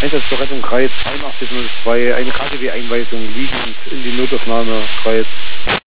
Einsatz zur Rettung Kreis 8102, eine KTW-Einweisung liegend in die Notaufnahme Kreis.